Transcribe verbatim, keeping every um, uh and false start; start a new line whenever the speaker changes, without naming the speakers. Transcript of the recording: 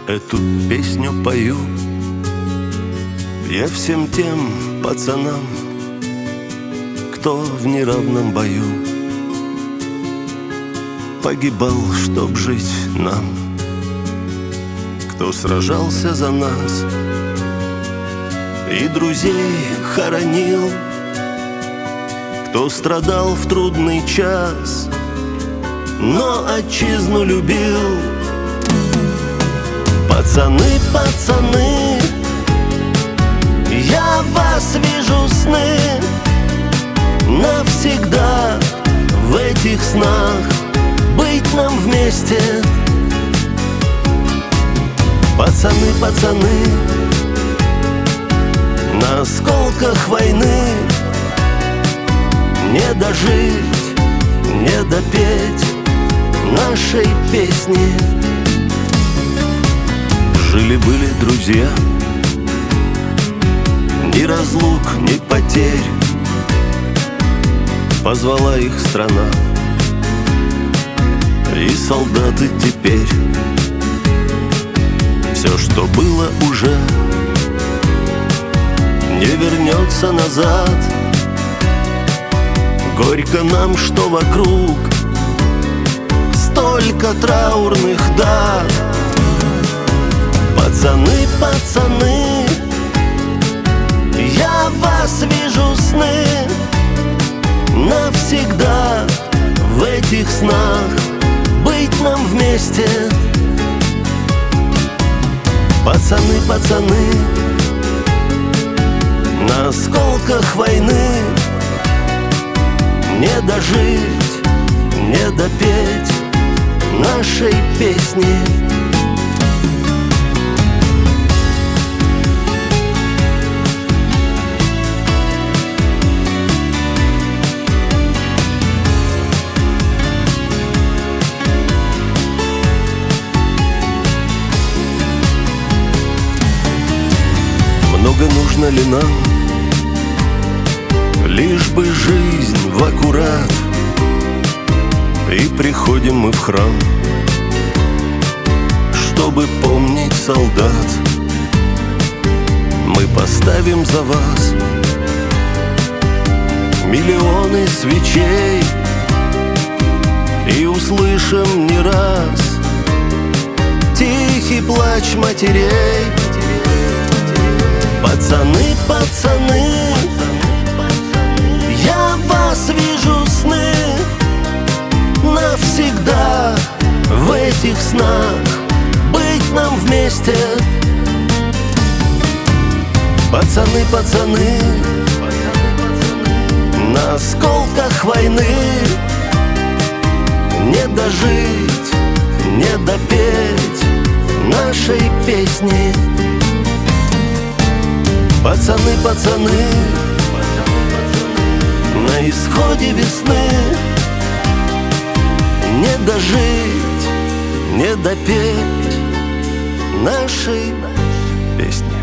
Эту песню пою я всем тем пацанам, кто в неравном бою погибал, чтоб жить нам, кто сражался за нас и друзей хоронил, кто страдал в трудный час, но отчизну любил. Пацаны, пацаны, я вас вижу сны, навсегда в этих снах быть нам вместе. Пацаны, пацаны, на осколках войны не дожить, не допеть нашей песни. Жили-были друзья, ни разлук, ни потерь, позвала их страна, и солдаты теперь. Все, что было уже, не вернется назад. Горько нам, что вокруг столько траурных дат. Пацаны, пацаны, я вас вижу сны, навсегда в этих снах быть нам вместе. Пацаны, пацаны, на осколках войны не дожить, не допеть нашей песни. Много нужно ли нам, лишь бы жизнь в аккурат, и приходим мы в храм, чтобы помнить солдат. Мы поставим за вас миллионы свечей и услышим не раз тихий плач матерей. Пацаны, пацаны, я вас вижу сны, навсегда в этих снах быть нам вместе. Пацаны, пацаны, на осколках войны не дожить, не допеть нашей песни. Пацаны, пацаны, на исходе весны не дожить, не допеть нашей песни.